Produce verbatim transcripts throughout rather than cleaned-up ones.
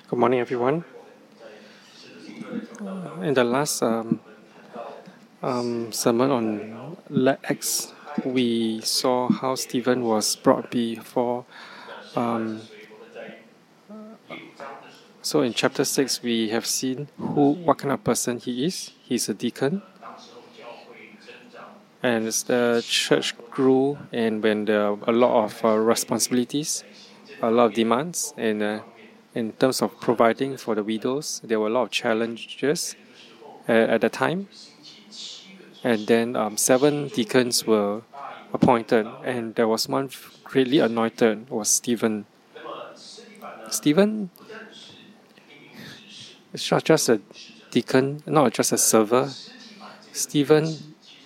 Good morning, everyone. In the last um, um, sermon on Acts, we saw how Stephen was brought before. Um, so in chapter six, we have seen who, what kind of person he is. He's a deacon, and as the church grew, and when there were a lot of uh, responsibilities, a lot of demands, and uh, in terms of providing for the widows, there were a lot of challenges uh, at the time. And then um, seven deacons were appointed, and there was one greatly anointed, was Stephen. Stephen is not just a deacon, not just a server. Stephen,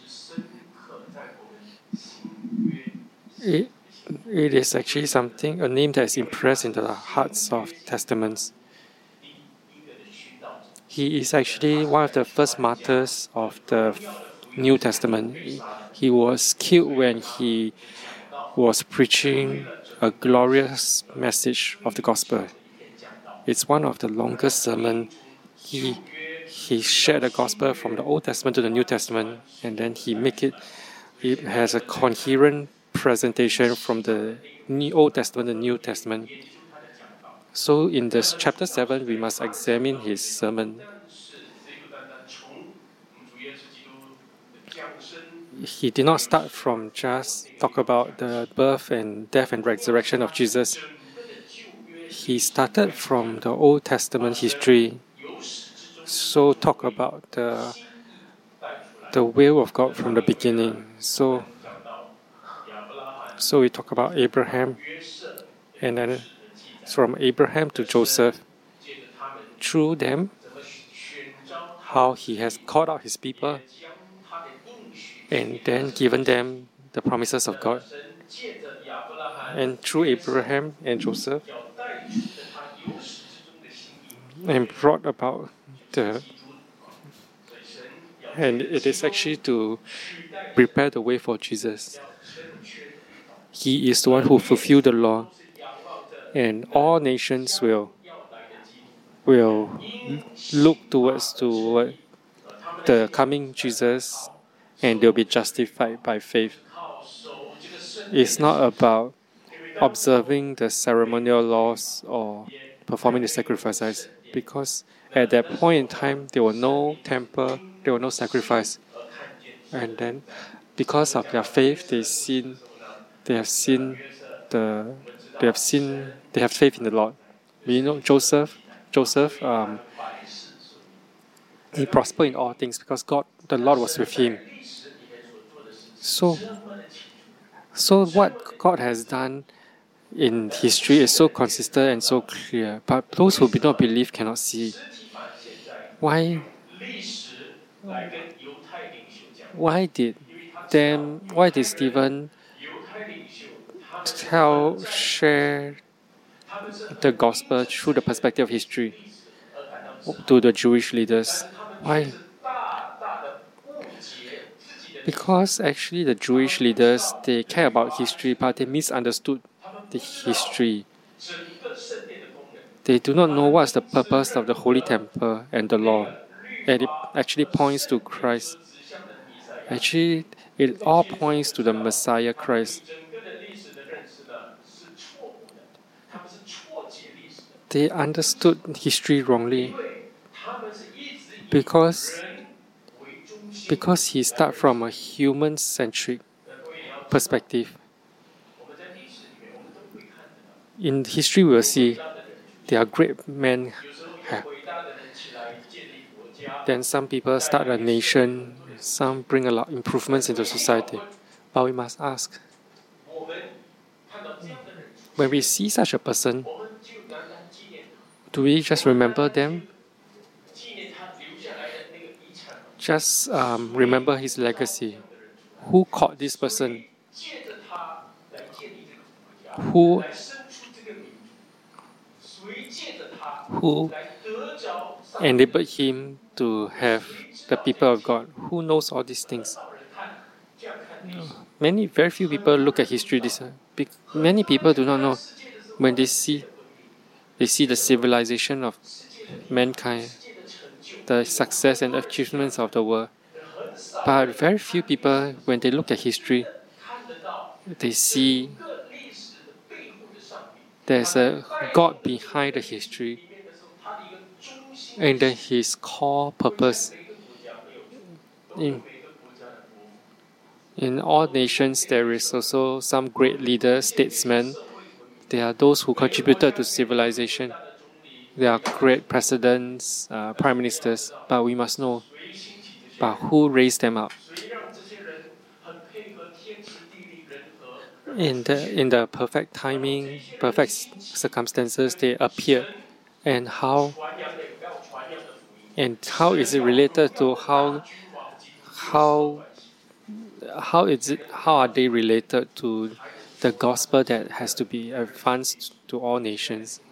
it, it is actually something, a name that is impressed into the hearts of testaments. He is actually one of the first martyrs of the New Testament. He, he was killed when he was preaching a glorious message of the gospel. It's one of the longest sermons. He he shared the gospel from the Old Testament to the New Testament, and then he make it. It has a coherent presentation from the New Old Testament to the New Testament. So in this chapter seven, we must examine his sermon. He did not start from just talk about the birth and death and resurrection of Jesus. He started from the Old Testament history. So talk about the the will of God from the beginning. So so we talk about Abraham, and then from Abraham to Joseph. Through them, how he has called out his people, and then given them the promises of God. And through Abraham and Joseph, and brought about the, and it is actually to prepare the way for Jesus. He is the one who fulfilled the law, and all nations will will look towards to the coming Jesus, and they'll be justified by faith. It's not about observing the ceremonial laws or performing the sacrifices, because at that point in time there was no temple, there was no sacrifice, and then because of their faith, they seen, they have seen the, they have seen, they have faith in the Lord. We know Joseph. Joseph, um, he prospered in all things because God, the Lord, was with him. So, so what God has done in history is so consistent and so clear, but those who do not believe cannot see. Why? Why did them? Why did Stephen tell, share the gospel through the perspective of history to the Jewish leaders? Why? Because actually the Jewish leaders, they care about history, but they misunderstood the history. They do not know what's the purpose of the Holy Temple and the law. And it actually points to Christ. Actually, it all points to the Messiah Christ. They understood history wrongly because, because he started from a human-centric perspective. In history, we will see there are great men. Then some people start a nation, some bring a lot of improvements into society. But we must ask, when we see such a person, do we just remember them? Just um, remember his legacy. Who called this person? Who, who enabled him to have the people of God? Who knows all these things? Many, very few people look at history this way. Many people do not know when they see. They see the civilization of mankind, the success and achievements of the world. But very few people, when they look at history, they see there's a God behind the history, and then His core purpose. In, in all nations, there is also some great leaders, statesmen. They are those who contributed to civilization. They are great presidents, uh, prime ministers, but we must know, but who raised them up? In the in the perfect timing, perfect circumstances, they appear, and how and how is it related to how how how is it how are they related to the gospel that has to be advanced to all nations?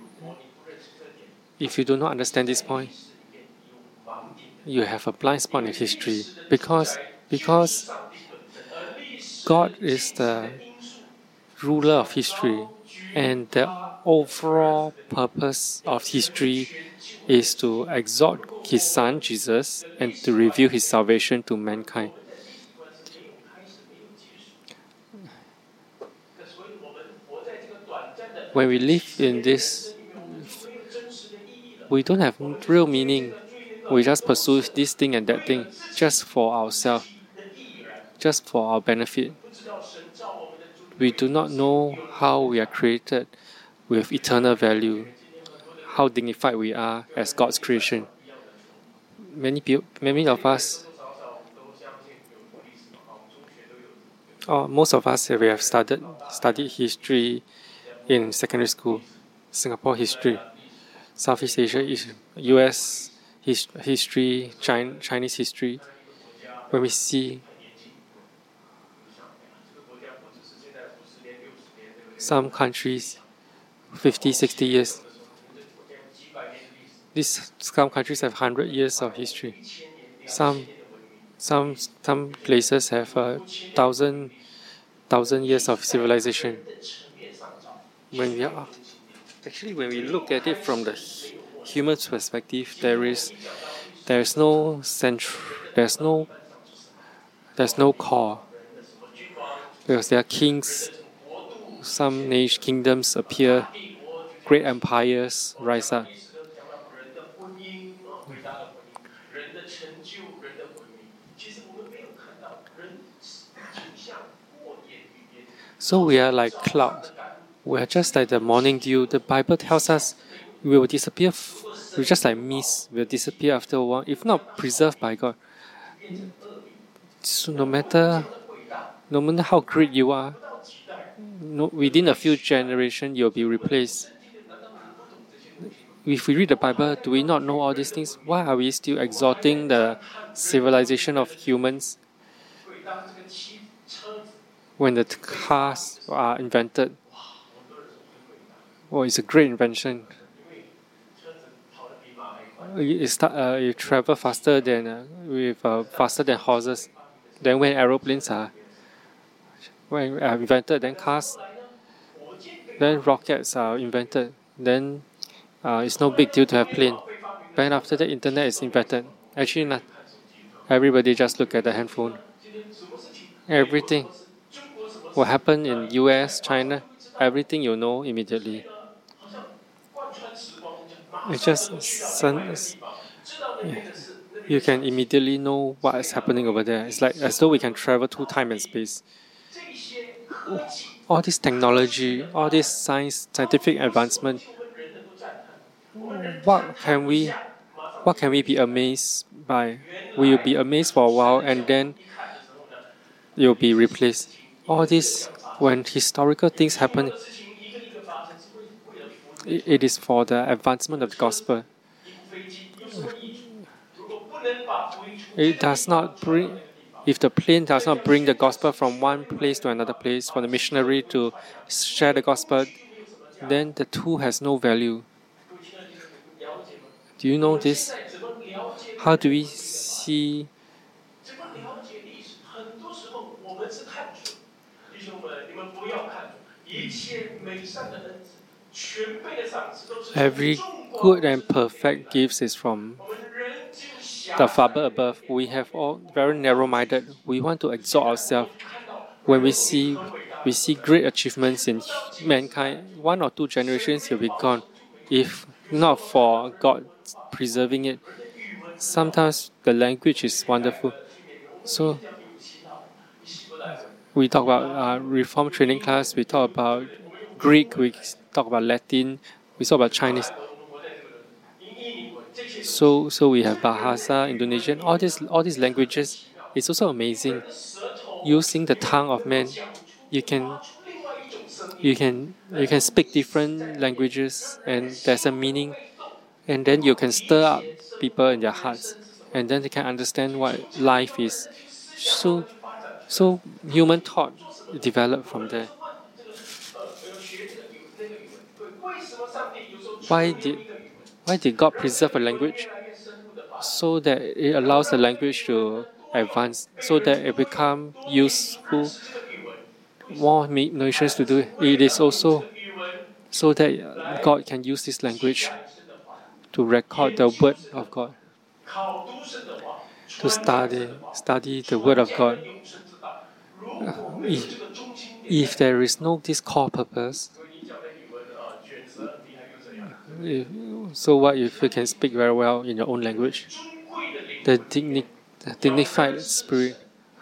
If you do not understand this point, you have a blind spot in history, because because God is the ruler of history, and the overall purpose of history is to exalt His Son Jesus and to reveal His salvation to mankind. When we live in this, we don't have real meaning. We just pursue this thing and that thing just for ourselves, just for our benefit. We do not know how we are created with eternal value, how dignified we are as God's creation. Many people, many of us, or most of us, we have studied studied history in secondary school, Singapore history, Southeast Asia, U S his, history, China, Chinese history. When we see some countries, fifty, sixty years, these some countries have one hundred years of history. Some some some places have a thousand thousand years of civilization. When we are actually when we look at it from the human perspective, there is there is no central, there's no there's no core, because there are kings, some nation kingdoms appear, great empires rise up. So we are like clouds. We are just like the morning dew. The Bible tells us we will disappear. We're just like mist. We'll disappear after a while, if not preserved by God. So no matter, no matter how great you are, no, within a few generations you'll be replaced. If we read the Bible, do we not know all these things? Why are we still exalting the civilization of humans when the cars are invented? Oh, it's a great invention. You, start, uh, you travel faster than uh, with uh, faster than horses. Then when aeroplanes are when are invented, then cars, then rockets are invented. Then uh, it's no big deal to have plane. Then after the internet is invented, actually not. Everybody just look at the handphone. Everything. What happened in U S, China, everything you know immediately. It's just you can immediately know what is happening over there. It's like as though we can travel through time and space. All this technology, all this science, scientific advancement. What can we, what can we be amazed by? We will be amazed for a while, and then you'll be replaced. All this, when historical things happen, it is for the advancement of the gospel. It does not bring, if the plane does not bring the gospel from one place to another place, for the missionary to share the gospel, then the tool has no value. Do you know this? How do we see? Every good and perfect gift is from the Father above. We have all very narrow-minded. We want to exalt ourselves. When we see we see great achievements in mankind, one or two generations will be gone, if not for God preserving it. Sometimes the language is wonderful. So we talk about uh, Reform training class. We talk about Greek. We talk about Latin. We talk about Chinese. So, so we have Bahasa, Indonesian. All these, all these languages. It's also amazing. Using the tongue of man, you can, you can, you can speak different languages, and there's a meaning. And then you can stir up people in their hearts, and then they can understand what life is. So, so human thought developed from there. Why did why did God preserve a language? So that it allows the language to advance, so that it become useful. More nations to do it. It is also so that God can use this language to record the word of God, to study study the word of God. If, if there is no this core purpose, if, so what if you can speak very well in your own language? The, digni- the dignified spirit.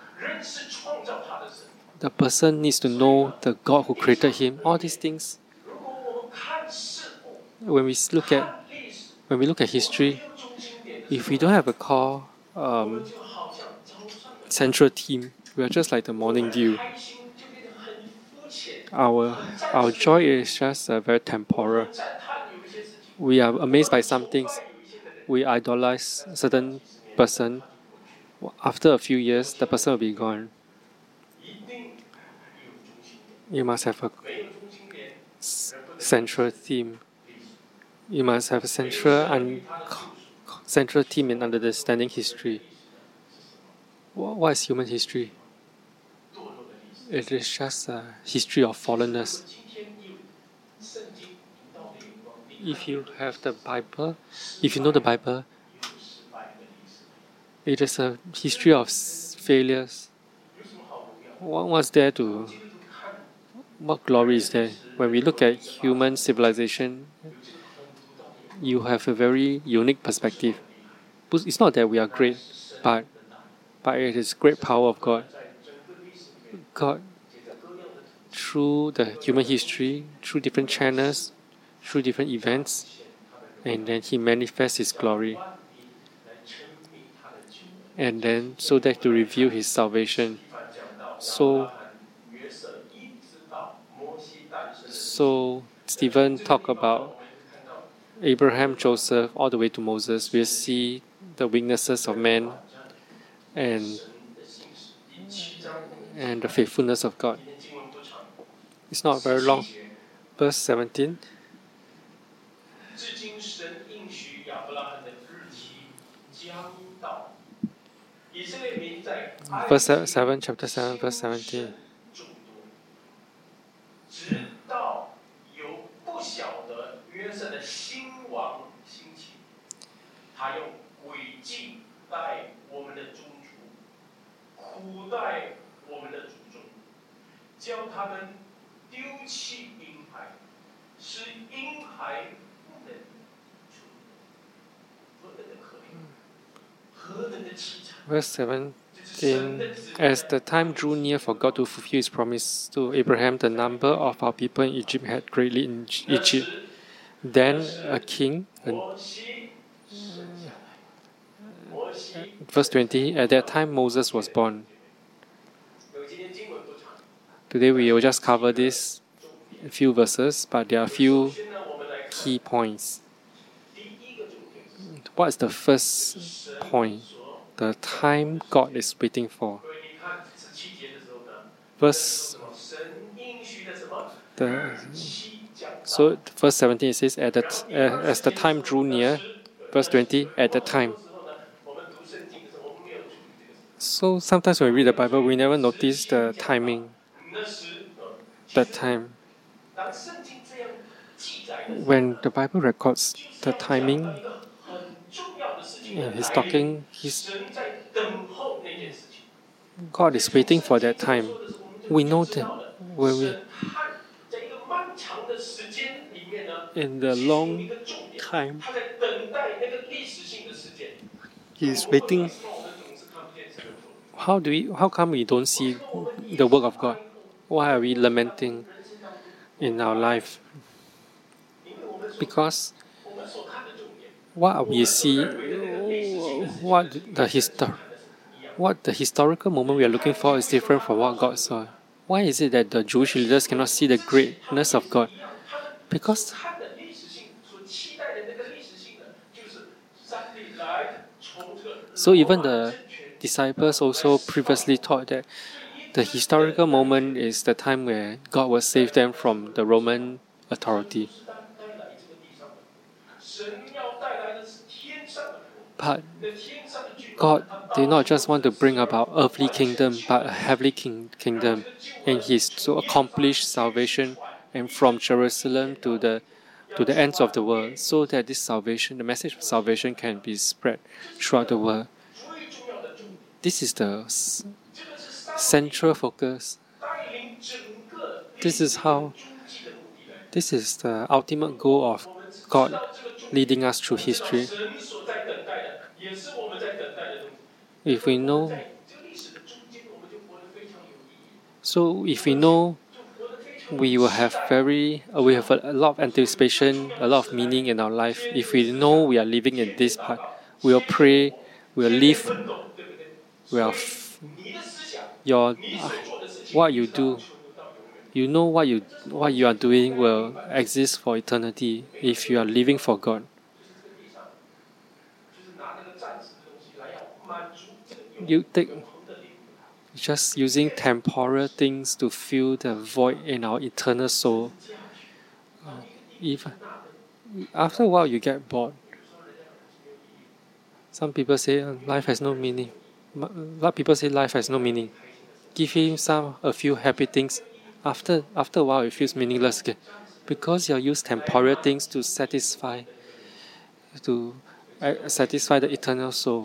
The person needs to know the God who created him. All these things. When we look at when we look at history, if we don't have a core um, central theme, we are just like the morning dew. Our our joy is just uh, very temporal. We are amazed by some things. We idolize a certain person. After a few years, the person will be gone. You must have a central theme. You must have a central un- central theme in understanding history. What is human history? It is just a history of fallenness. If you have the Bible, if you know the Bible, it is a history of failures. What was there to? What glory is there? When we look at human civilization, you have a very unique perspective. It's not that we are great, but but it is great power of God. God, through the human history, through different channels, through different events, and then He manifests His glory. And then so that to reveal His salvation. So, so Stephen talked about Abraham, Joseph, all the way to Moses. We see the weaknesses of man and and the faithfulness of God. It's not very long. Verse seventeen. Verse seven, chapter seven, verse seventeen. Verse seventeen. As the time drew near for God to fulfill His promise to Abraham, the number of our people in Egypt had greatly in Egypt. Then a king, a, verse twenty, at that time Moses was born. Today we will just cover these few verses, but there are a few key points. What is the first point? The time God is waiting for. Verse the so verse seventeen it says at the t- uh, as the time drew near. Verse twenty at the time. So sometimes when we read the Bible, we never notice the timing. The time. when the Bible records the timing, and he's talking, he's, God is waiting for that time. We know that when we, in the long time, He's waiting. How do we? How come we don't see the work of God? Why are we lamenting in our life? Because what we see, what the histor, what the historical moment we are looking for is different from what God saw. Why is it that the Jewish leaders cannot see the greatness of God? Because so even the disciples also previously thought that the historical moment is the time where God will save them from the Roman authority. But God did not just want to bring about earthly kingdom, but a heavenly king, kingdom, and He's to accomplish salvation and from Jerusalem to the to the ends of the world, so that this salvation, the message of salvation, can be spread throughout the world. This is the s- central focus. This is how. This is the ultimate goal of God leading us through history. If we know, so if we know, we will have very, uh, we have a, a lot of anticipation, a lot of meaning in our life. If we know we are living in this part, we will pray, we will live, we will f- your uh, what you do, you know what you what you are doing will exist for eternity if you are living for God. You take just using temporal things to fill the void in our eternal soul. Uh, if after a while you get bored. Some people say uh, life has no meaning. A lot of people say life has no meaning. Give him some a few happy things. After after a while it feels meaningless again, because you use temporal things to satisfy to uh, satisfy the eternal soul.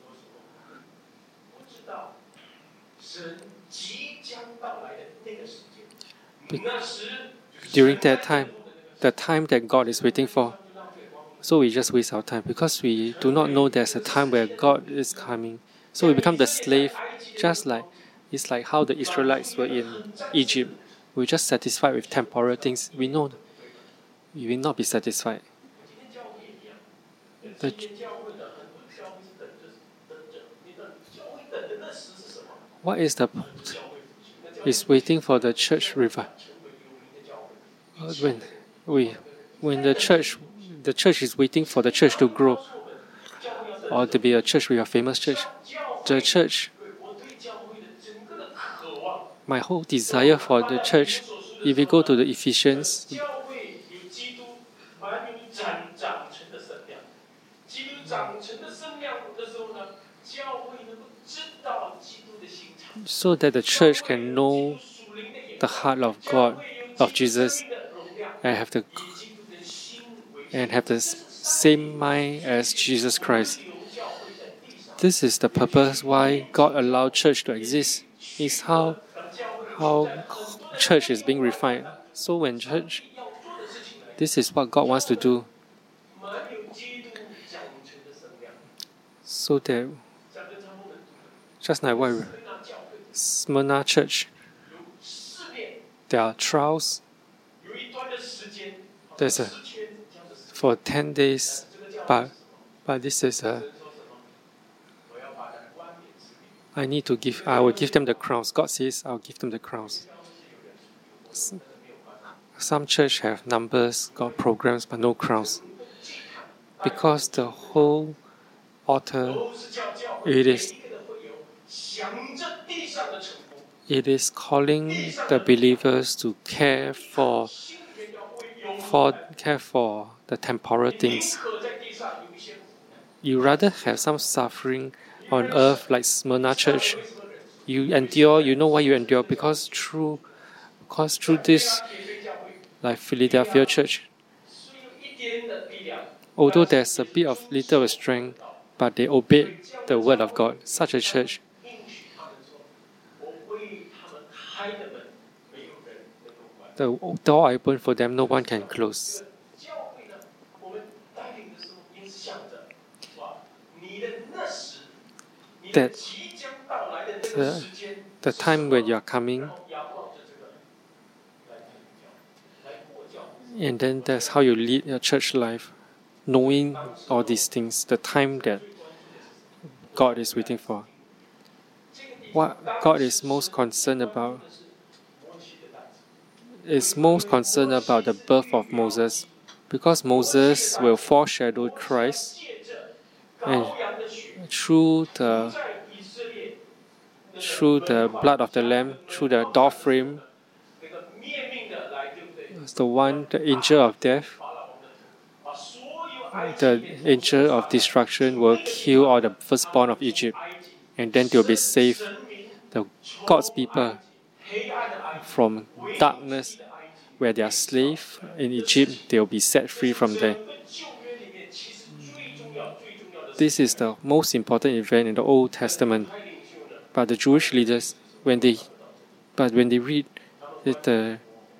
Be- during that time, the time that God is waiting for, so we just waste our time because we do not know there's a time where God is coming. So we become the slave, just like it's like how the Israelites were in Egypt. We're just satisfied with temporal things. We know we will not be satisfied. The, what is the is waiting for the church revival? Uh, when we when the church the church is waiting for the church to grow or to be a church with a famous church. The church, my whole desire for the church, if we go to the Ephesians, so that the church can know the heart of God, of Jesus, and have the and have the same mind as Jesus Christ. This is the purpose why God allowed church to exist. Is how how church is being refined. So when church, this is what God wants to do. So that just like what Smyrna Church, there are trials. There's a for ten days, but but this is a. I need to give. I will give them the crowns. God says, I'll give them the crowns. Some church have numbers, got programs, but no crowns, because the whole altar, it is. It is calling the believers to care for, for care for the temporal things. You rather have some suffering on earth like Smyrna Church. You endure. You know why you endure, because through, because through this, like Philadelphia Church, although there's a bit of little strength, but they obeyed the word of God. Such a church, the door open for them, no one can close. That the, the time when you are coming, and then that's how you lead your church life, knowing all these things, the time that God is waiting for. What God is most concerned about is most concerned about the birth of Moses, because Moses will foreshadow Christ, and through the through the blood of the Lamb, through the door frame, the one, the angel of death, the angel of destruction will kill all the firstborn of Egypt, and then they will be saved, the God's people, from darkness, where they are slaves in Egypt. They will be set free from there. This is the most important event in the Old Testament. But the Jewish leaders, when they, but when they read it, uh,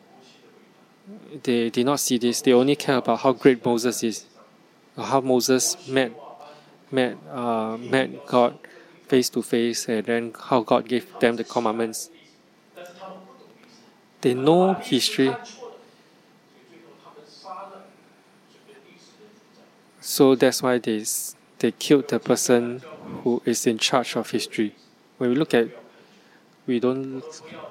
they did not see this. They only care about how great Moses is, or how Moses met, met, uh, met God face to face, and then how God gave them the commandments. They know history, so that's why they they killed the person who is in charge of history. When we look at, we don't.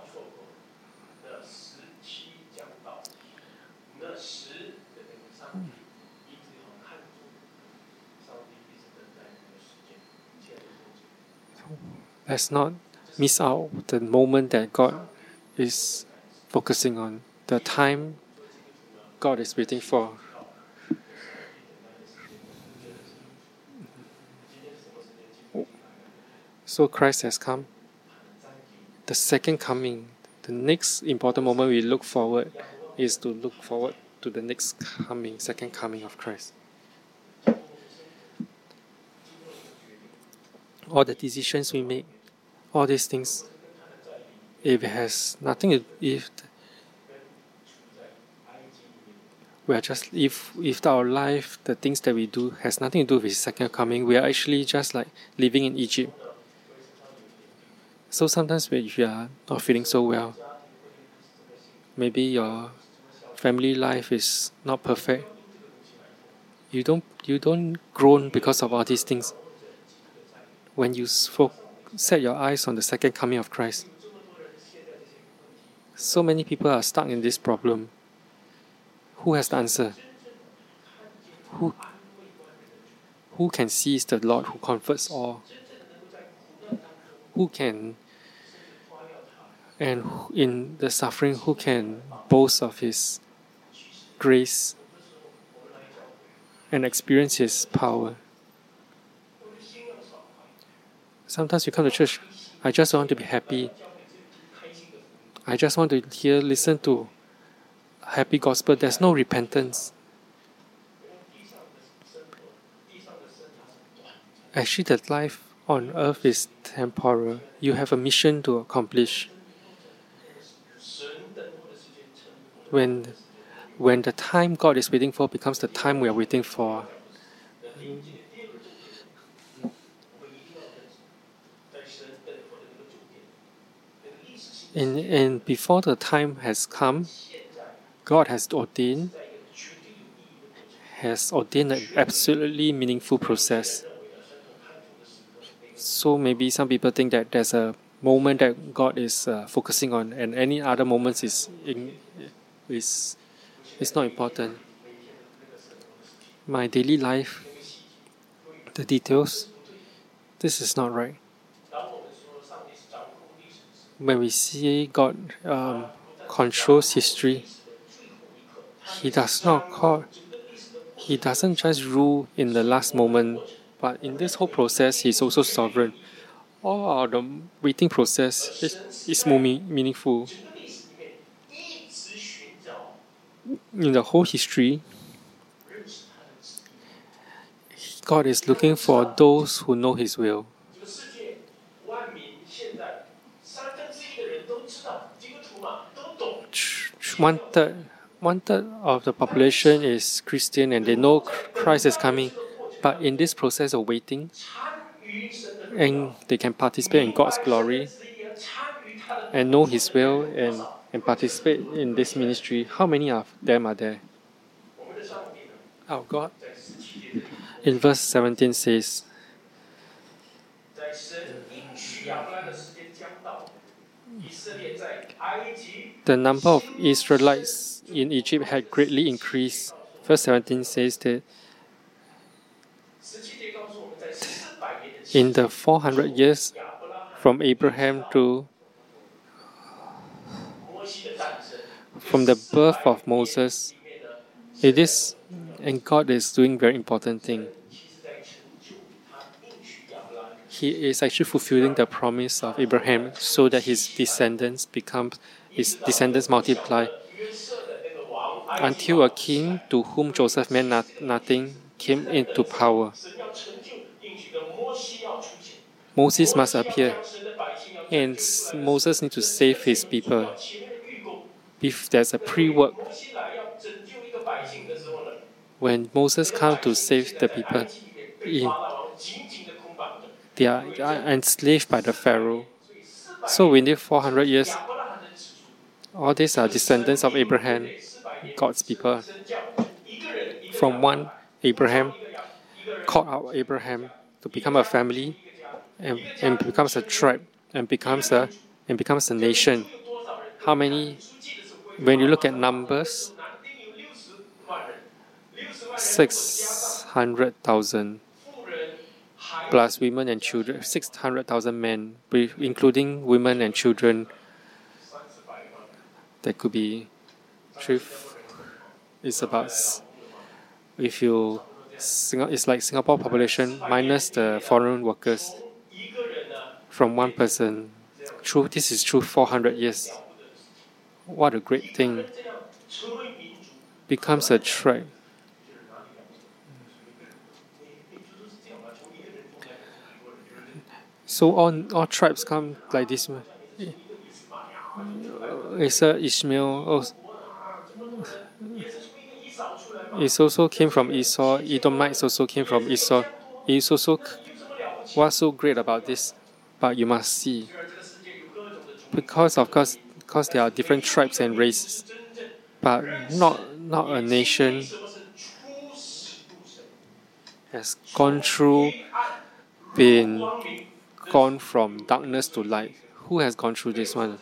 Let's not miss out the moment that God is focusing on, the time God is waiting for. So Christ has come. The second coming, the next important moment we look forward is to look forward to the next coming, second coming of Christ. All the decisions we make, all these things, if it has nothing to, if we are just, if if our life, the things that we do has nothing to do with His second coming, we are actually just like living in Egypt. So sometimes when you are not feeling so well, maybe your family life is not perfect, you don't you don't groan because of all these things. When you set your eyes on the second coming of Christ, so many people are stuck in this problem. Who has the answer? Who, who can seize the Lord who comforts all? Who can, and in the suffering, who can boast of His grace and experience His power? Sometimes you come to church, I just want to be happy. I just want to hear, listen to happy gospel. There's no repentance. Actually, that life on earth is temporal. You have a mission to accomplish. When, when the time God is waiting for becomes the time we are waiting for, and, and before the time has come, God has ordained, has ordained an absolutely meaningful process. So maybe some people think that there's a moment that God is uh, focusing on, and any other moments is in, is is not important. My daily life, the details, this is not right. When we see God um, controls history, He does not call, He doesn't just rule in the last moment, but in this whole process, He's also sovereign. All of the waiting process is, is more meaningful. In the whole history, God is looking for those who know His will. One third, one third of the population is Christian and they know Christ is coming. But in this process of waiting, and they can participate in God's glory and know His will and, and participate in this ministry, how many of them are there? Our God, in verse seventeen says, the number of Israelites in Egypt had greatly increased. Verse seventeen says that in the four hundred years from Abraham to from the birth of Moses, it is, and God is doing very important thing. He is actually fulfilling the promise of Abraham so that his descendants become, his descendants multiply. Until a king to whom Joseph meant not, nothing came into power. Moses must appear, and Moses needs to save his people. If there's a pre-work, when Moses comes to save the people, in, they are enslaved by the Pharaoh. So within four hundred years, all these are descendants of Abraham, God's people. From one Abraham, called out Abraham to become a family, and, and becomes a tribe, and becomes a and becomes a nation. How many? When you look at numbers, six hundred thousand plus women and children, six hundred thousand men, including women and children. That could be, it's about, if you, it's like Singapore population minus the foreign workers from one person. True, this is true four hundred years. What a great thing. Becomes a tribe. So all, all tribes come like this. Asa, Ishmael, also, it also came from Esau. Edomites also came from Esau. It's also, what's so great about this? But you must see, because of course, because there are different tribes and races, but not not a nation has gone through, been gone from darkness to light. Who has gone through this one?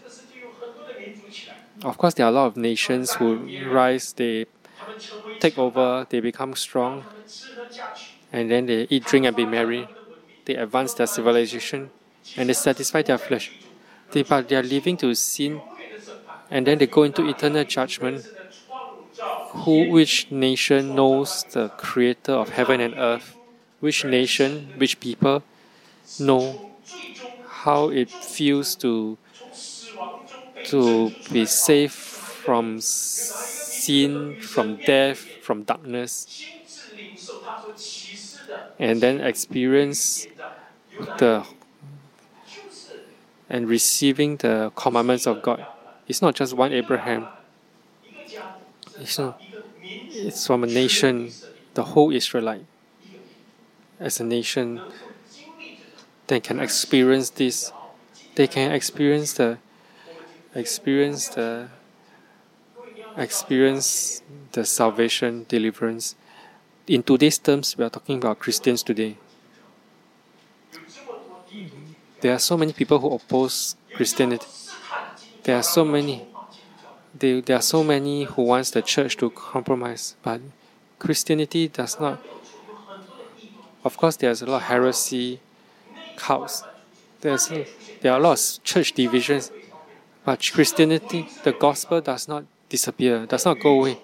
Of course, there are a lot of nations who rise, they take over, they become strong, and then they eat, drink, and be merry. They advance their civilization, and they satisfy their flesh. They, but they are living to sin, and then they go into eternal judgment. Who, which nation knows the Creator of heaven and earth? Which nation, which people know how it feels to to be saved from sin, from death, from darkness, and then experience the and receiving the commandments of God? It's not just one Abraham. It's not. It's from a nation, the whole Israelite, as a nation, they can experience this. They can experience the, experience the, experience the salvation, deliverance. In today's terms, we are talking about Christians today. There are so many people who oppose Christianity. There are so many. They, there are so many who wants the church to compromise, but Christianity does not. Of course, there's a lot of heresy, cults. There's there are a lot of church divisions, but Christianity, the gospel does not disappear, does not go away.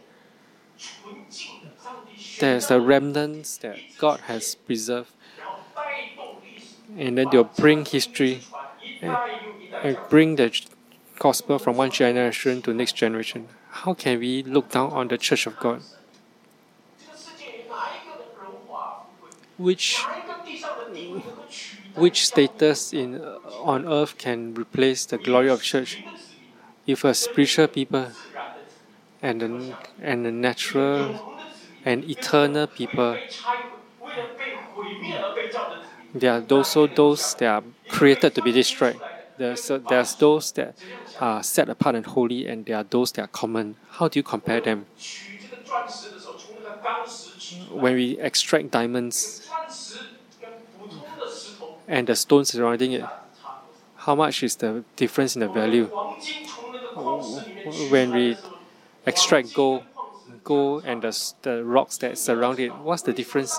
There's the remnants that God has preserved, and then they'll bring history and, and bring the gospel from one generation to next generation. How can we look down on the church of God? which which status in uh, on earth can replace the glory of church? If a spiritual people and a, and a natural and eternal people, there are also those that are created to be destroyed. There's, uh, there's those that are set apart and holy, and there are those that are common. How do you compare them? When we extract diamonds and the stones surrounding it, how much is the difference in the value? When we extract gold, gold and the, the rocks that surround it, what's the difference?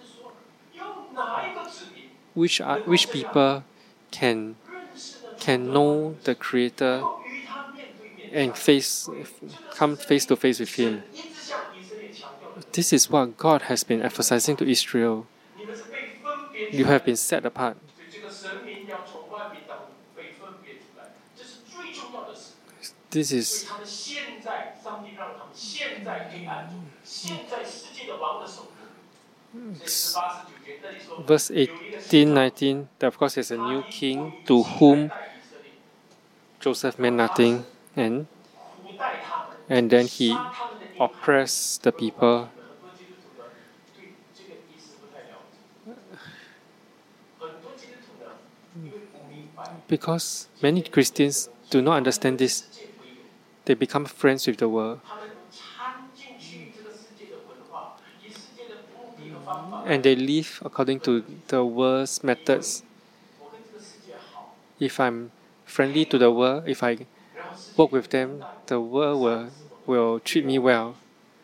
Which are, which people can can know the Creator and face come face to face with Him? This is what God has been emphasizing to Israel. You have been set apart. This is verse eighteen, nineteen. Of course, there's a new king to whom Joseph meant nothing, and and then he oppressed the people. Because many Christians do not understand this, they become friends with the world. And they live according to the world's methods. If I'm friendly to the world, if I work with them, the world will, will treat me well.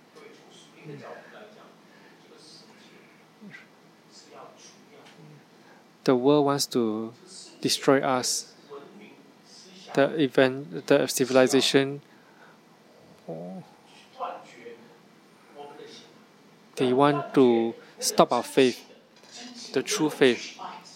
The world wants to destroy us. The event, the civilization, they want to stop our faith, the true faith.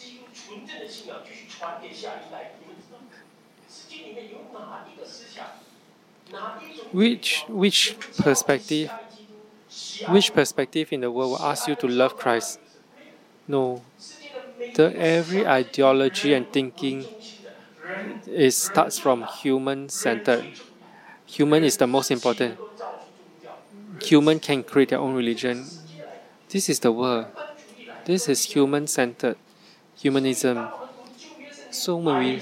Which which perspective, which perspective in the world will ask you to love Christ? No. The every ideology and thinking is starts from human-centered. Human is the most important. Human can create their own religion. This is the world. This is human-centered, humanism. So when we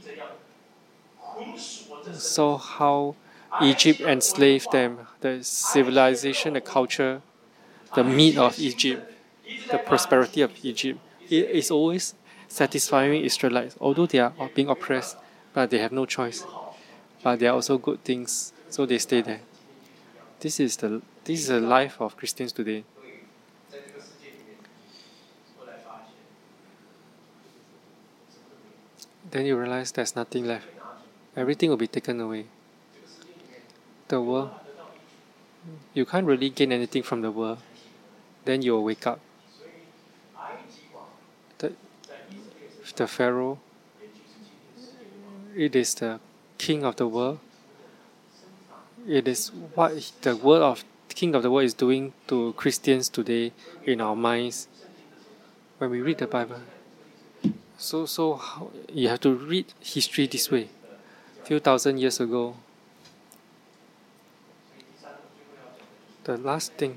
saw how Egypt enslaved them, the civilization, the culture, the meat of Egypt, the prosperity of Egypt, it is always satisfying Israelites, although they are being oppressed, but they have no choice. But there are also good things, so they stay there. This is the this is the life of Christians today. Then you realize there's nothing left. Everything will be taken away. The world, you can't really gain anything from the world. Then you will wake up. The, the Pharaoh, it is the king of the world. It is what the world of king of the world is doing to Christians today in our minds when we read the Bible. So, so you have to read history this way. A few thousand years ago, the last thing,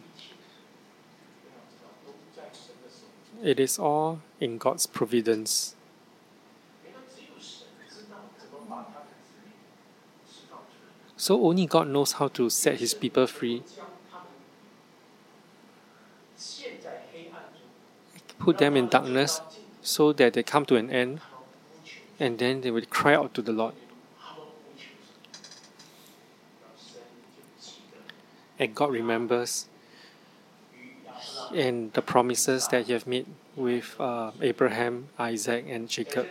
it is all in God's providence. So only God knows how to set His people free. Put them in darkness so that they come to an end, and then they will cry out to the Lord. And God remembers and the promises that He has made with uh, Abraham, Isaac, and Jacob.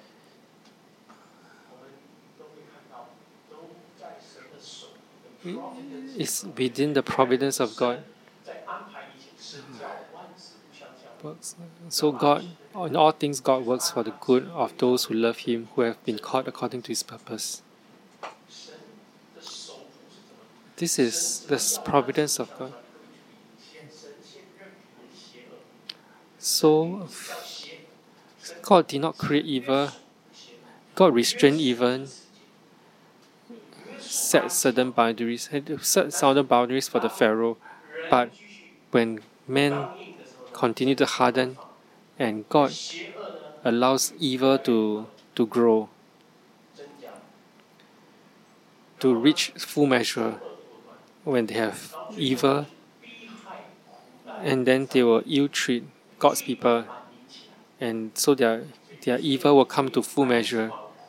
It's within the providence of God. So God, in all things, God works for the good of those who love Him, who have been called according to His purpose. This is the providence of God. So God did not create evil. God restrained evil, set certain boundaries, set certain boundaries for the Pharaoh. But when men continue to harden, and God allows evil to, to grow, to reach full measure, when they have evil, and then they will ill-treat God's people, and so their, their evil will come to full measure.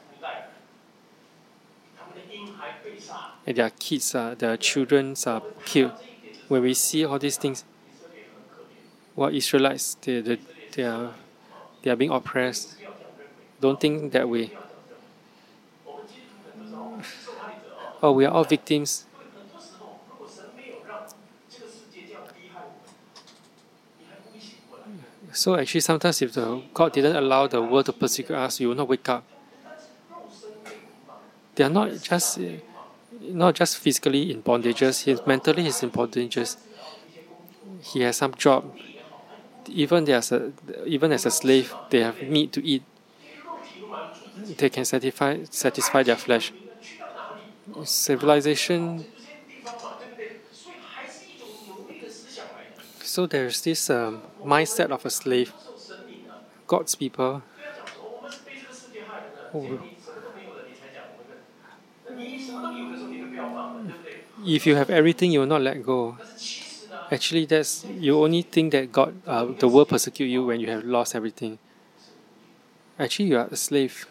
And their kids, are, their children are killed. When we see all these things, what Israelites, they, they, they, are, they are being oppressed. Don't think that way. Oh, we are all victims. So actually, sometimes if the God didn't allow the world to persecute us, you will not wake up. They are not just not just physically in bondages. He mentally he's in bondages. He has some job. Even as a even as a slave, they have meat to eat. They can satisfy satisfy their flesh. Civilization. So there's this um, mindset of a slave. God's people. Oh. If you have everything, you will not let go. Actually, that's you only think that God, uh, the world persecute you when you have lost everything. Actually, you are a slave.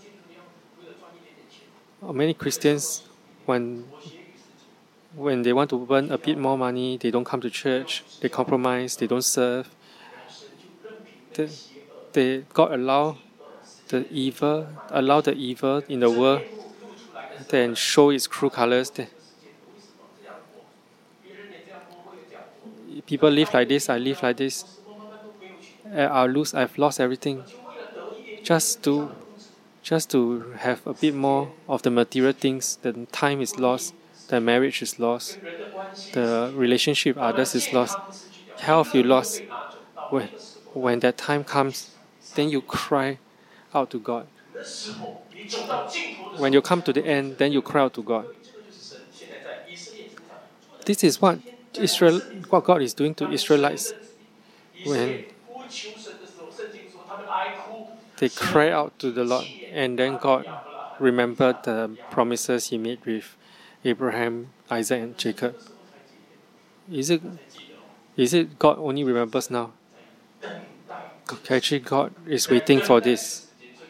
Many Christians, when when they want to earn a bit more money, they don't come to church. They compromise. They don't serve. They, they God allow the evil, allow the evil in the world, then show its true colors. People live like this. I live like this. I lose. I've lost everything. Just to, just to have a bit more of the material things. The time is lost. The marriage is lost. The relationship with others is lost. Health you lost. When, when that time comes, then you cry out to God. When you come to the end, then you cry out to God. This is what Israel, what God is doing to Israelites when they cry out to the Lord, and then God remembered the promises He made with Abraham, Isaac, and Jacob. Is it, is it God only remembers now? Actually, God is waiting for this.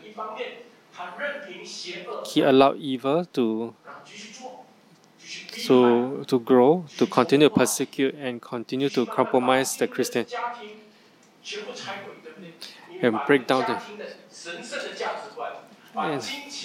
He allowed evil to to to grow, to continue to persecute and continue to compromise the Christian and break down the and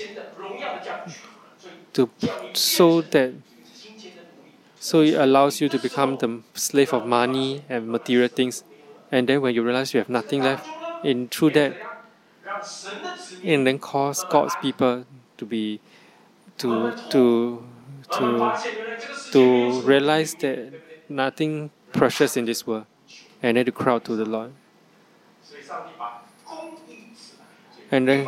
to so that so it allows you to become the slave of money and material things, and then when you realize you have nothing left, in through that, and then cause God's people to be to to to to realize that nothing precious in this world, and then to cry out to the Lord. And then,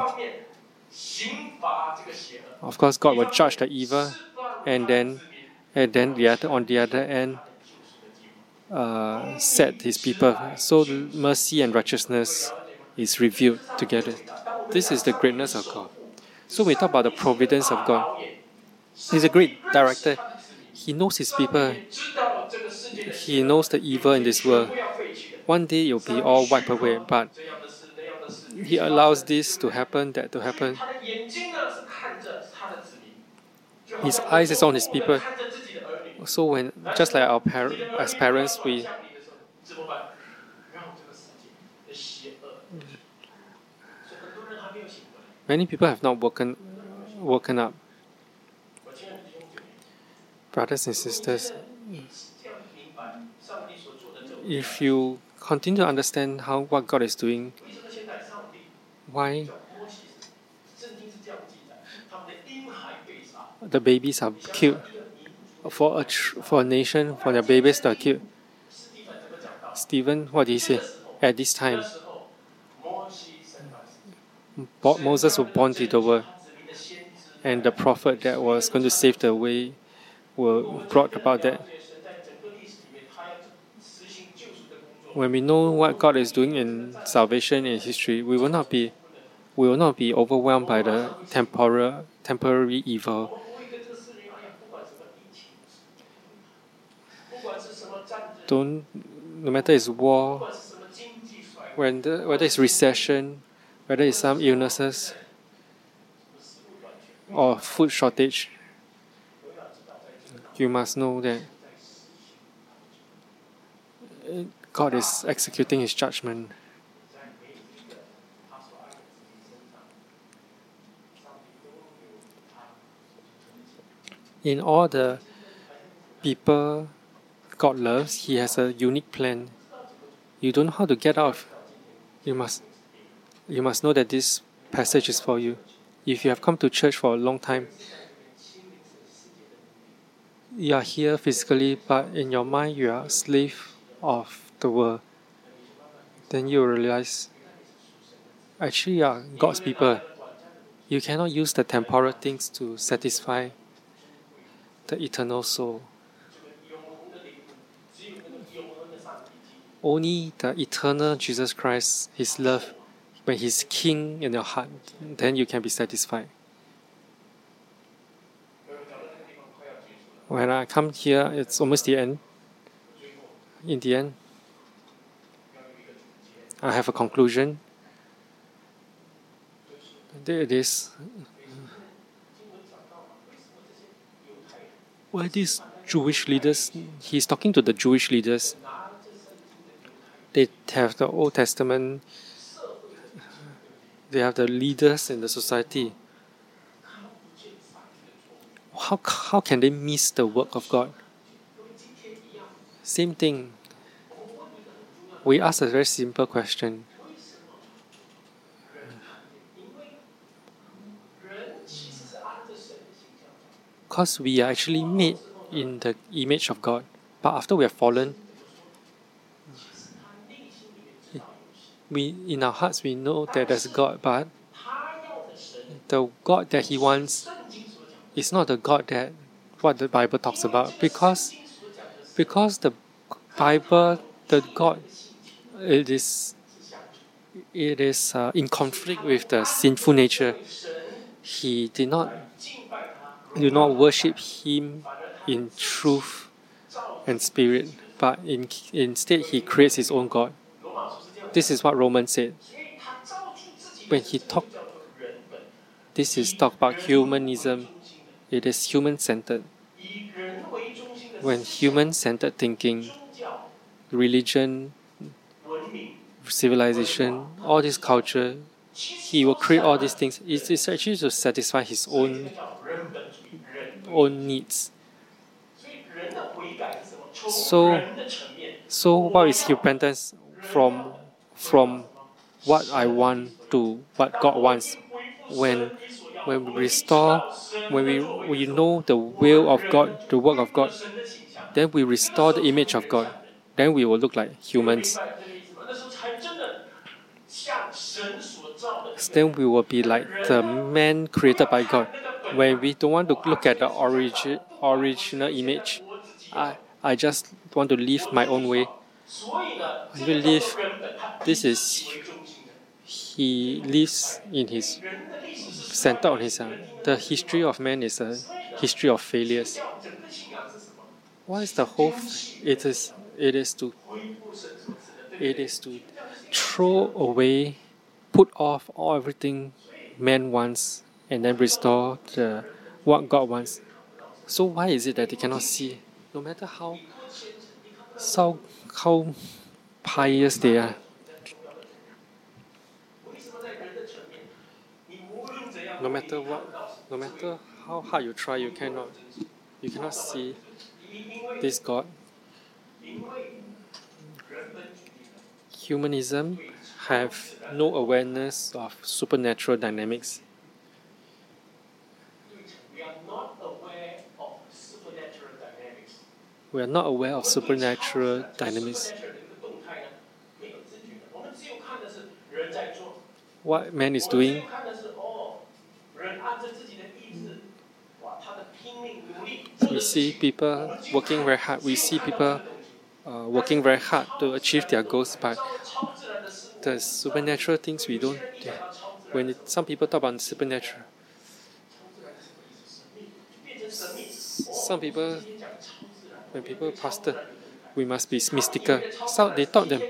of course, God will judge the evil, and then, and then the other, on the other end, uh, set His people. So mercy and righteousness is revealed together. This is the greatness of God. So we talk about the providence of God. He's a great director. He knows His people. He knows the evil in this world. One day it will be all wiped away, but He allows this to happen, that to happen. His eyes is on His people. So when, just like our par- as parents, we many people have not woken woken up. Brothers and sisters, if you continue to understand how what God is doing, why the babies are killed for a for a nation, for their babies to are killed. Stephen, what did he say? At this time, Bo- Moses was born to the world, and the prophet that was going to save the way were brought about that. When we know what God is doing in salvation in history, we will not be we will not be overwhelmed by the temporal temporary evil. Don't no matter it's war, when the, whether it's recession, whether it's some illnesses or food shortage, you must know that God is executing His judgment. In all the people God loves, He has a unique plan. You don't know how to get out of. You must, you must know that this passage is for you. If you have come to church for a long time, you are here physically, but in your mind you are a slave of the world. Then you realize, actually you are God's people. You cannot use the temporal things to satisfy the eternal soul. Only the eternal Jesus Christ, His love, when He's King in your heart, then you can be satisfied. When I come here, it's almost the end. In the end, I have a conclusion. There it is. Why these Jewish leaders, he's talking to the Jewish leaders. They have the Old Testament, they have the leaders in the society. How, how can they miss the work of God? Same thing. We ask a very simple question. Because we are actually made in the image of God. But after we have fallen, we in our hearts we know that there's God, but the God that He wants is not the God that what the Bible talks about. Because because the Bible, the God, it is it is uh, in conflict with the sinful nature. He did not do not worship Him in truth and spirit, but in, instead He creates His own God. This is what Romans said. When he talked, this is talk about humanism. It is human-centered. When human-centered thinking, religion, civilization, all this culture, he will create all these things. It's actually to satisfy his own own needs. So, so what is repentance? From from what I want to what God wants. When when we restore, when we we know the will of God, the work of God, then we restore the image of God. Then we will look like humans. Then we will be like the man created by God. When we don't want to look at the origi- original image, I, I just want to live my own way. I will live. This is he lives in his center on his own. The history of man is a history of failures. What is the whole? F- it is. It is to. It is to throw away, put off all everything man wants, and then restore the what God wants. So why is it that they cannot see? No matter how, so how pious they are. No matter what, no matter how hard you try, you cannot, you cannot see this God. Humanism have no awareness of supernatural dynamics. We are not aware of supernatural dynamics. what man is doing. We see people working very hard. We see people uh, working very hard to achieve their goals, but the supernatural things we don't. When it, some people talk about supernatural, some people, when people pastor, we must be mystical. So they taught them.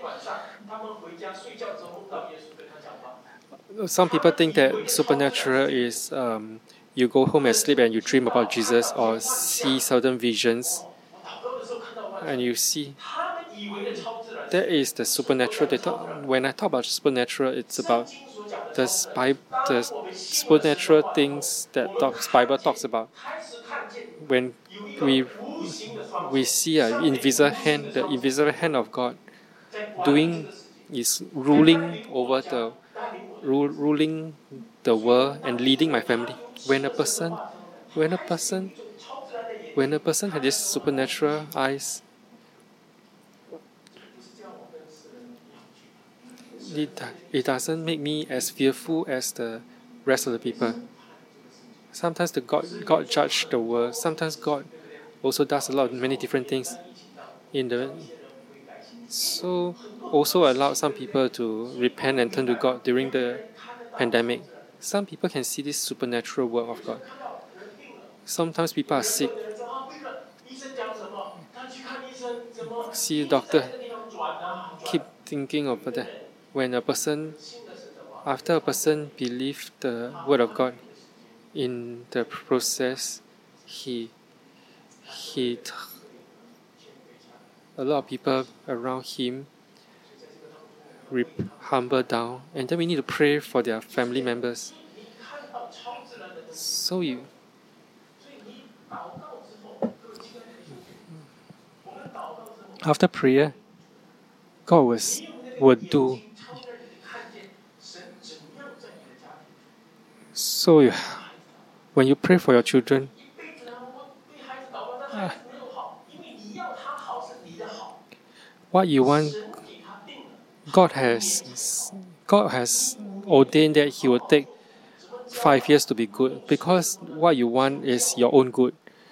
Some people think that supernatural is um, you go home and sleep and you dream about Jesus or see certain visions and you see. That is the supernatural. They talk, when I talk about supernatural, it's about the, spy, the supernatural things that talks, Bible talks about. When we we see an invisible hand, the invisible hand of God doing is ruling over the ruling the world and leading my family. When a person, when a person, when a person has this supernatural eyes, it, it doesn't make me as fearful as the rest of the people. Sometimes the God God judge the world. Sometimes God also does a lot of many different things in the. So also allow some people to repent and turn to God during the pandemic. Some people can see this supernatural work of God. Sometimes people are sick. See a doctor. Keep thinking of that. When a person, after a person believes the word of God, in the process, he he a lot of people around him humble down, and then we need to pray for their family members. So you after prayer, God was would do. So you, when you pray for your children, uh, what you want, God has God has ordained that He will take five years to be good, because what you want is your own good.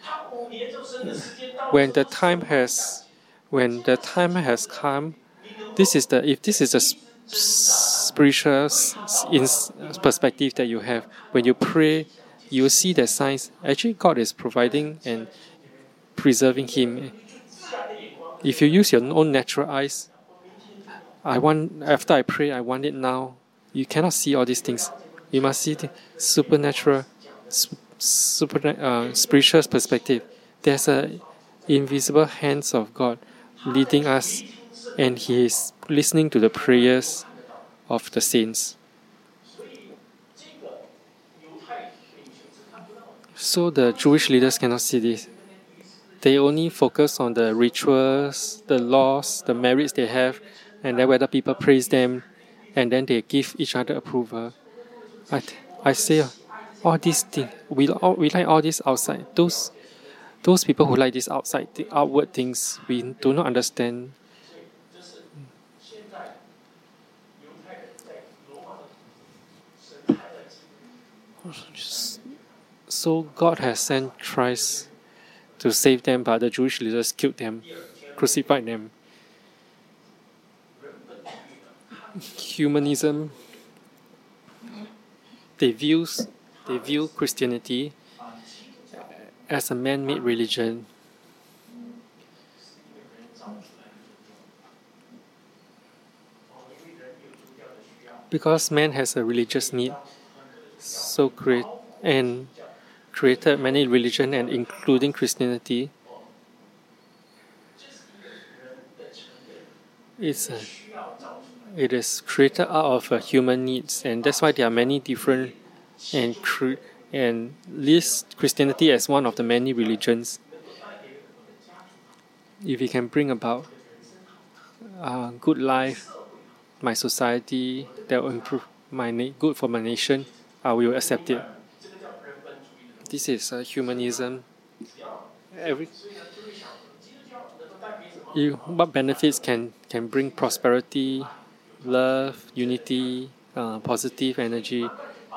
When the time has, when the time has come, this is the if this is a spiritual in perspective that you have. When you pray, you see the signs. Actually, God is providing and preserving him. If you use your own natural eyes, I want after I pray, I want it now. You cannot see all these things. You must see the supernatural, super uh, spiritual perspective. There's a invisible hands of God leading us, and He is listening to the prayers of the saints. So the Jewish leaders cannot see this. They only focus on the rituals, the laws, the merits they have, and then whether people praise them, and then they give each other approval. I, I say, all these things, we, all, we like all this outside. Those, those people who like these outside, the outward things, we do not understand. So God has sent Christ to save them, but the Jewish leaders killed them, crucified them. Humanism, they view, they view Christianity as a man-made religion. Because man has a religious need, so create and created many religions, and including Christianity. It's a, it is created out of uh, human needs, and that's why there are many different and cre- and list Christianity as one of the many religions. If we can bring about a good life, my society that will improve my na- good for my nation, I will accept it. This is uh, humanism. Every you, what benefits can, can bring prosperity, love, unity, uh, positive energy,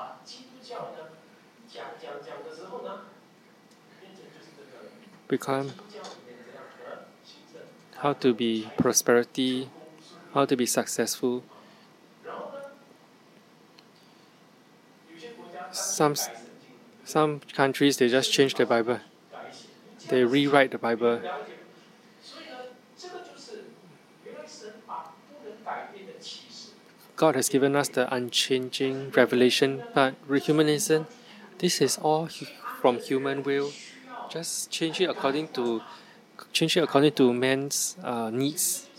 become how to be prosperity, how to be successful. Some some countries they just change the Bible. They rewrite the Bible. God has given us the unchanging revelation, but with humanism, this is all hu- from human will. Just change it according to change it according to man's uh, needs.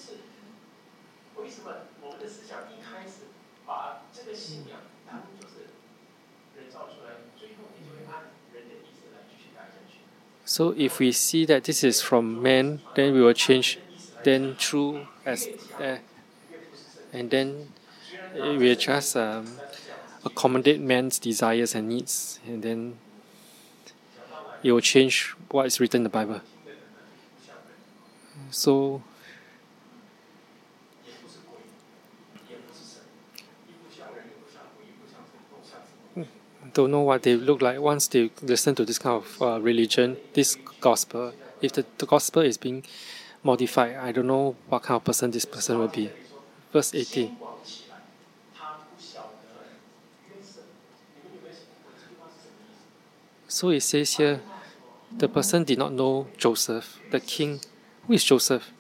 So if we see that this is from man, then we will change. Then through as uh, and then we will just um, accommodate man's desires and needs, and then it will change what is written in the Bible. So don't know what they look like once they listen to this kind of uh, religion, this gospel. If the, the gospel is being modified, I don't know what kind of person this person will be. Verse eighteen. So it says here, the person did not know Joseph, the king. Who is Joseph?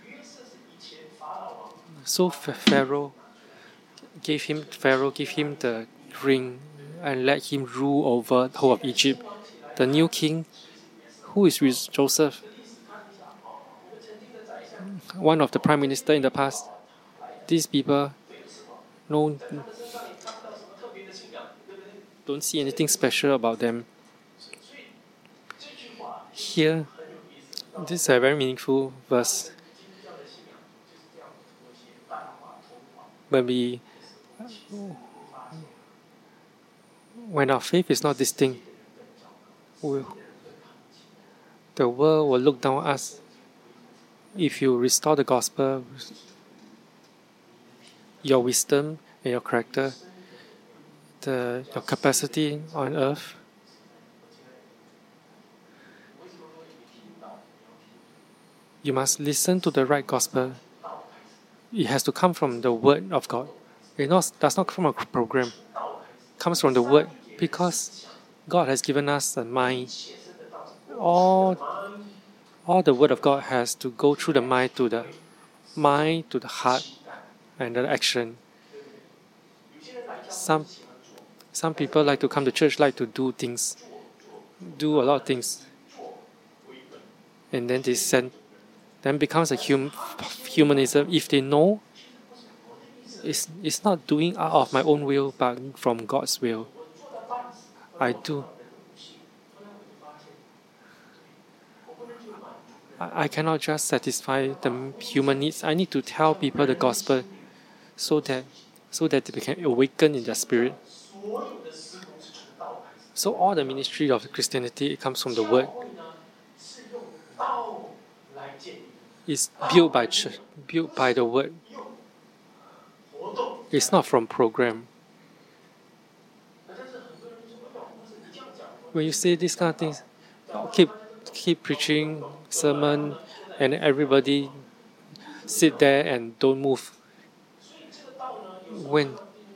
So Pharaoh gave him Pharaoh gave him the ring and let him rule over the whole of Egypt. The new king, who is with Joseph? One of the prime minister in the past. These people no, don't see anything special about them. Here, this is a very meaningful verse. When we, when our faith is not distinct, we, the world will look down on us. If you restore the gospel, your wisdom and your character, the your capacity on earth, you must listen to the right gospel. It has to come from the Word of God. It not, does not come from a program. It comes from the Word because God has given us a mind. All, all the Word of God has to go through the mind to the mind to the heart and the action. Some some people like to come to church, like to do things, do a lot of things, and then they send. Then becomes a hum, humanism. If they know, it's, it's not doing out of my own will, but from God's will. I do. I, I cannot just satisfy the human needs. I need to tell people the gospel so that so that they can awaken in their spirit. So all the ministry of Christianity, it comes from the Word. It's built by church, built by the Word. It's not from program. When you say these kind of things, keep keep preaching sermon, and everybody sit there and don't move. When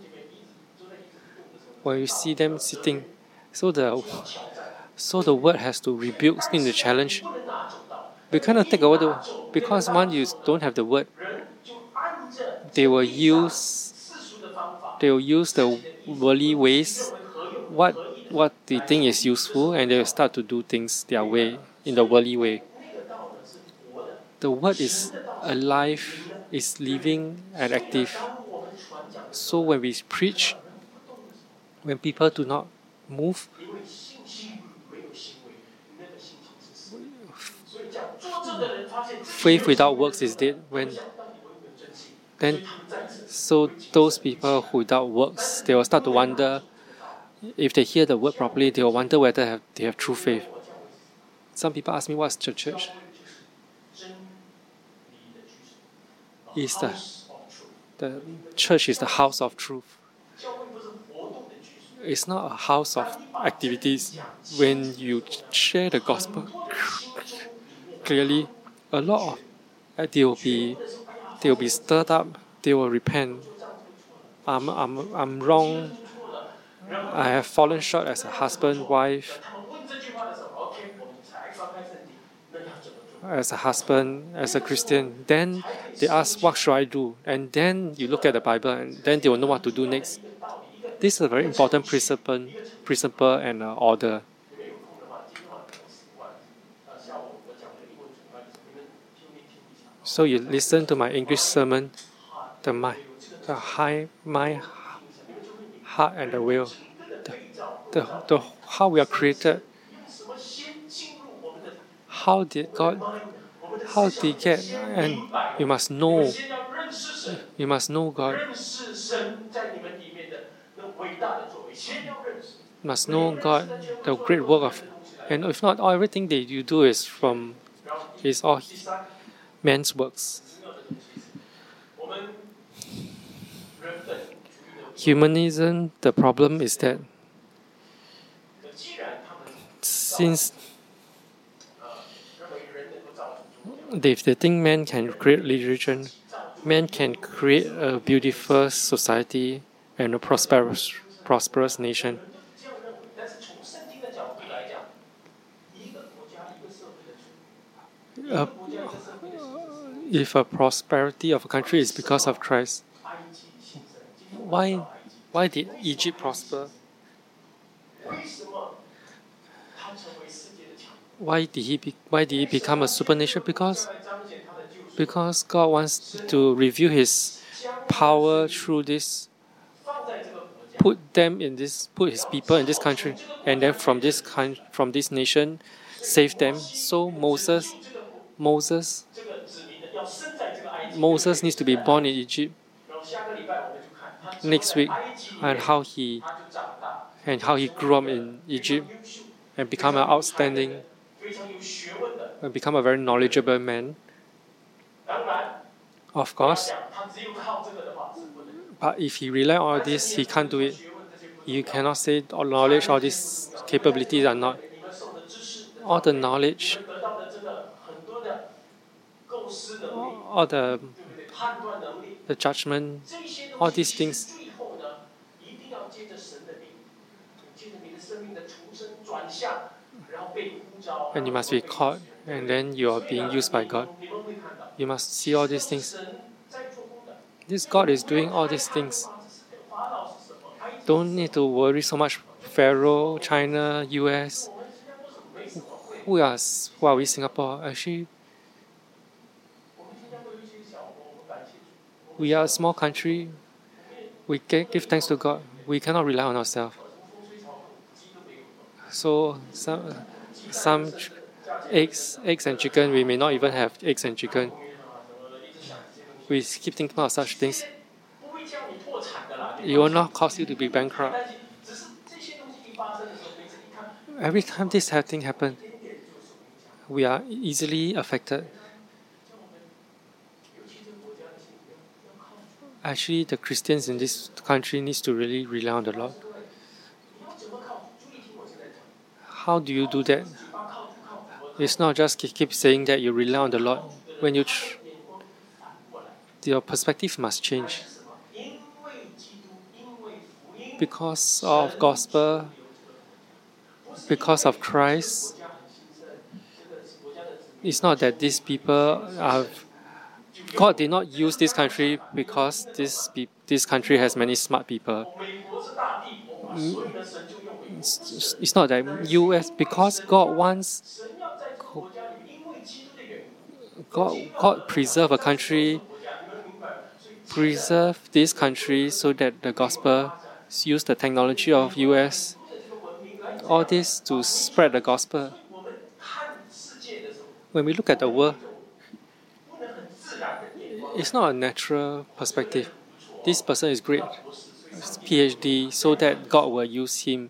when you see them sitting, so the so the Word has to rebuild in the challenge. We cannot take away the because once you don't have the Word, they will use they will use the worldly ways, what what they think is useful, and they will start to do things their way, in the worldly way. The Word is alive, is living and active. So when we preach, when people do not move, faith without works is dead. When then, so those people who without works, they will start to wonder. If they hear the word properly, they will wonder whether have, they have true faith. Some people ask me, what's the church? Is the the church is the house of truth. It's not a house of activities. When you share the gospel clearly, a lot of uh, they will be they will be stirred up. They will repent. I'm I'm I'm wrong. I have fallen short as a husband, wife, as a husband, as a Christian. Then they ask, what should I do? And then you look at the Bible, and then they will know what to do next. This is a very important principle, principle and uh, order. So you listen to my English sermon, the my, the high, my heart and the will, the, the, the how we are created. How did God? How did He get? And you must know. You must know God. You must know God, the great work of. And if not, everything that you do is from, is all man's works. Humanism, the problem is that since if they think man can create religion, man can create a beautiful society and a prosperous, prosperous nation. Uh, if a prosperity of a country is because of Christ, why, why did Egypt prosper? Why did he be, why did he become a supernation? Because because God wants to reveal His power through this, put them in this, put His people in this country, and then from this con- from this nation, save them. So Moses, Moses, Moses needs to be born in Egypt next week, and how he and how he grew up in Egypt and become an outstanding, and become a very knowledgeable man. Of course, but if he rely on all this, he can't do it. You cannot say all knowledge, all these capabilities are not. All the knowledge, all the the judgment, all these things. And you must be caught, and then you are being used by God. You must see all these things. This God is doing all these things. Don't need to worry so much. Pharaoh, China, U S. Who are, who are we, Singapore? Actually, we are a small country. We can give thanks to God. We cannot rely on ourselves. So some some eggs, eggs and chicken, we may not even have eggs and chicken. We keep thinking about such things. It will not cause you to be bankrupt. Every time this thing happens, we are easily affected. Actually, the Christians in this country needs to really rely on the Lord. How do you do that? It's not just keep saying that you rely on the Lord. When you, tr- your perspective must change. Because of gospel, because of Christ, it's not that these people are. God did not use this country because this this country has many smart people. It's, it's not that U S because God wants God, God preserve a country, preserve this country so that the gospel use the technology of U S, all this to spread the gospel. When we look at the world, it's not a natural perspective. This person is great, PhD, so that God will use him.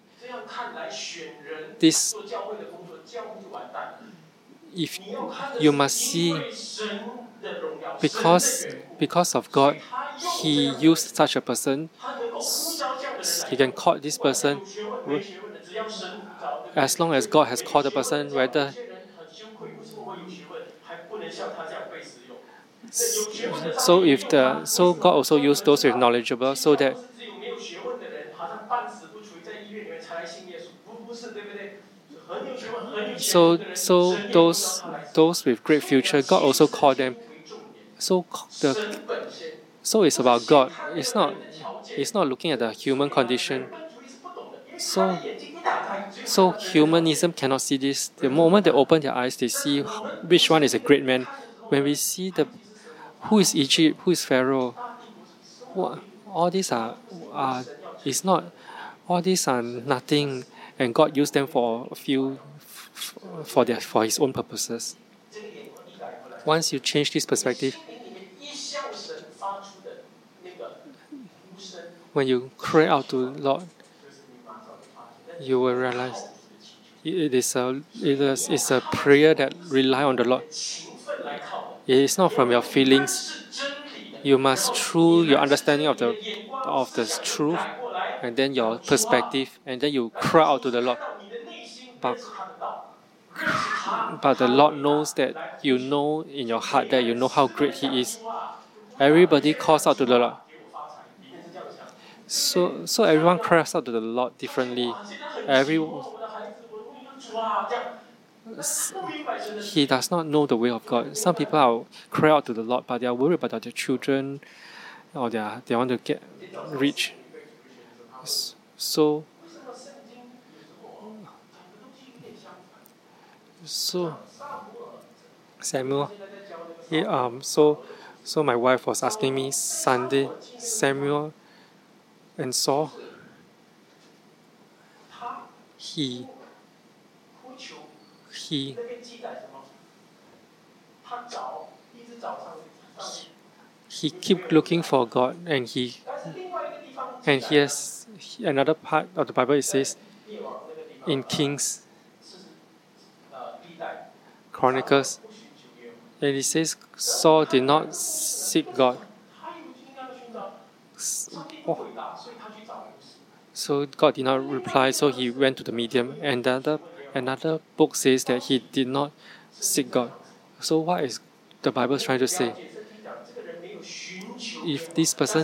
This, if you must see, because because of God, He used such a person. He can call this person as long as God has called the person, whether so if the so God also used those with knowledgeable so that so so those those with great future, God also called them. So the so it's about God. It's not it's not looking at the human condition. So so humanism cannot see this. The moment they open their eyes, they see which one is a great man. When we see the who is Egypt, who is Pharaoh, what, all these are are is not all these are nothing, and God used them for a few for their for His own purposes. Once you change this perspective, when you cry out to Lord, you will realize it is a it is it's a prayer that rely on the Lord. It is not from your feelings. You must through your understanding of the of the truth, and then your perspective, and then you cry out to the Lord. But, but the Lord knows that you know in your heart that you know how great He is. Everybody calls out to the Lord. So, so everyone cries out to the Lord differently. Everyone, he does not know the way of God. Some people are cry out to the Lord, but they are worried about their children, or they are, they want to get rich. So, so Samuel, he, um, so, so my wife was asking me Sunday, Samuel and Saul, he, he, he keep looking for God, and he, and here's another part of the Bible. It says in Kings, Chronicles, and it says Saul did not seek God. Oh. So God did not reply, so he went to the medium. And another, another book says that he did not seek God. So what is the Bible trying to say? If this person,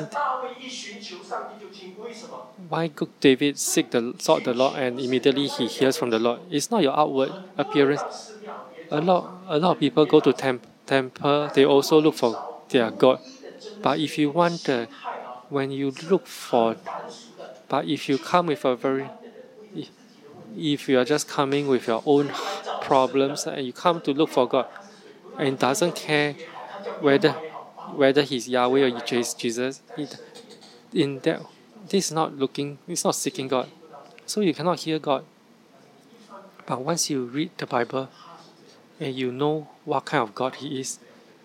why could David seek the sought the Lord and immediately he hears from the Lord? It's not your outward appearance. A lot, a lot of people go to temp, temple. They also look for their God. But if you want the, when you look for, but if you come with a very, if you are just coming with your own problems and you come to look for God, and doesn't care whether whether He's Yahweh or Jesus, it, in that, this is not looking, it's not seeking God. So you cannot hear God. But once you read the Bible and you know what kind of God He is,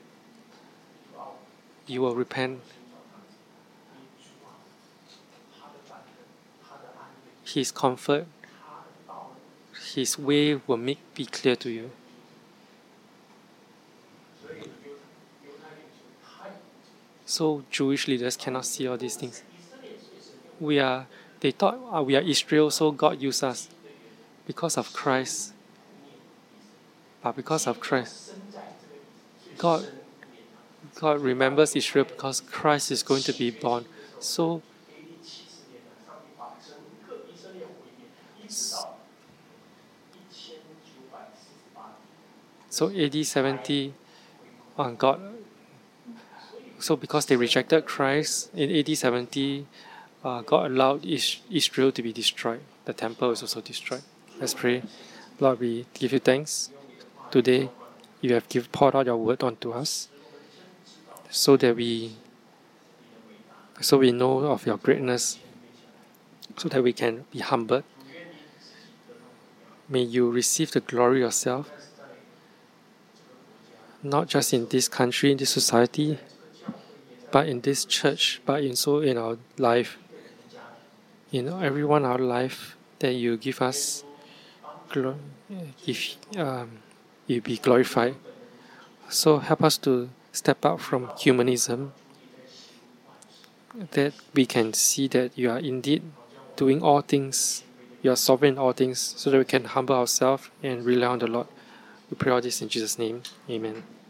you will repent. His comfort, His way will make be clear to you. So Jewish leaders cannot see all these things. We are, they thought uh, we are Israel, so God used us because of Christ. But because of Christ, God, God remembers Israel because Christ is going to be born. So, so A D seventy, uh, God. So because they rejected Christ in A D seventy, uh, God allowed Israel to be destroyed. The temple was also destroyed. Let's pray. Lord, we give you thanks. Today, you have give, poured out your word onto us, so that we, so we know of your greatness, so that we can be humbled. May you receive the glory yourself, not just in this country, in this society, but in this church, but also in our life, in everyone our life, that you give us, if um, you be glorified. So help us to step out from humanism, that we can see that you are indeed doing all things, you are sovereign in all things, so that we can humble ourselves and rely on the Lord. We pray all this in Jesus' name. Amen.